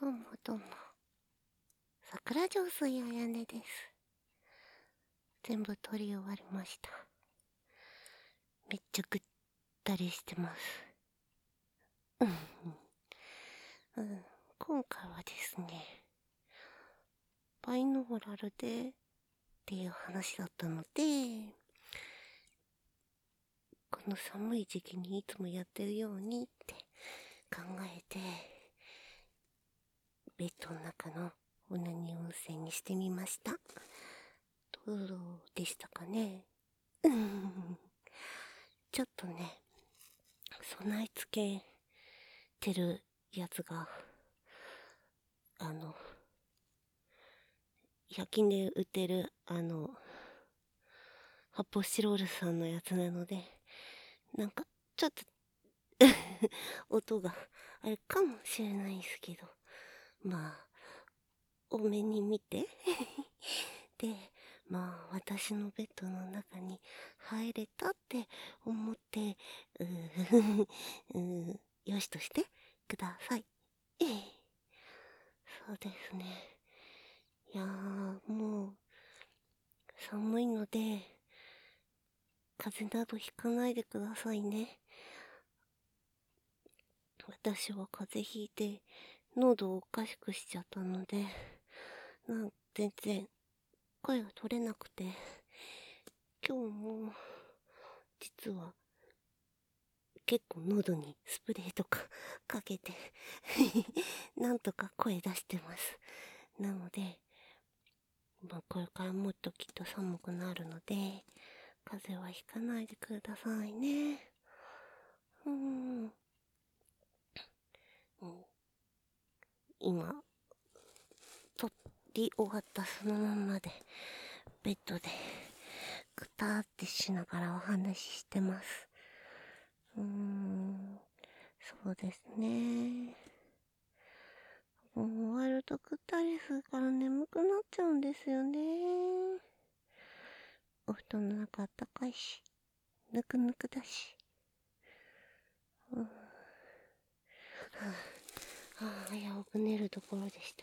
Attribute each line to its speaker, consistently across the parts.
Speaker 1: どうもどうも。桜上水あやねです。全部撮り終わりました。めっちゃぐったりしてます。今回はですね、バイノーラルでっていう話だったので、この寒い時期にいつもやってるようにって考えて、ベッドの中のオナニー温泉にしてみました。どうでしたかね。ちょっとね、備え付けてるやつが、100均で売ってる、発泡スチロールさんのやつなので、なんか、ちょっと音があれかもしれないですけど、まあ、多めに見て。で、まあ、私のベッドの中に入れたって思って、よしとしてください。そうですね。いやー、もう、寒いので、風邪などひかないでくださいね。私は風邪ひいて、喉をおかしくしちゃったので、全然声が取れなくて、今日も、実は、結構喉にスプレーとかかけてなんとか声出してます。なので、まあこれからもっときっと寒くなるので、風邪はひかないでくださいね。今、撮り終わったそのままで、ベッドで、くたーってしながらお話ししてます。そうですね。終わるとぐったりするから眠くなっちゃうんですよね。お布団の中あったかいし、ぬくぬくだし。危うく寝るところでした。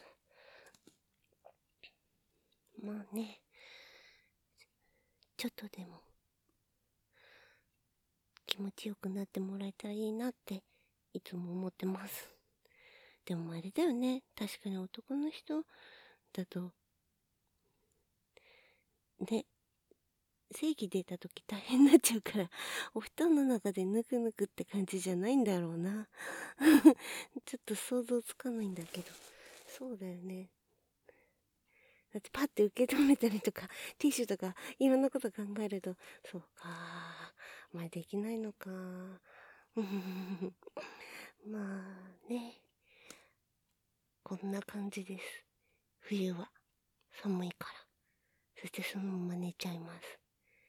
Speaker 1: まあね、ちょっとでも気持ちよくなってもらえたらいいなっていつも思ってます。でもあれだよね、確かに男の人だとね、正義出た時大変になっちゃうから、お布団の中でぬくぬくって感じじゃないんだろうな。ちょっと想像つかないんだけど。そうだよね。だってパッて受け止めたりとか、ティッシュとか、いろんなこと考えると、そうか、まあできないのか。まあね、こんな感じです。冬は寒いから。そしてそのまま寝ちゃいます。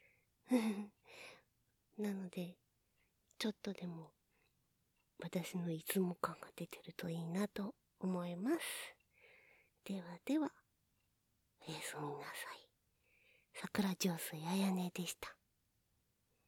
Speaker 1: なので、ちょっとでも私のいつも感が出てるといいなと思います。ではでは、おやすみなさい。桜上水あやねでした。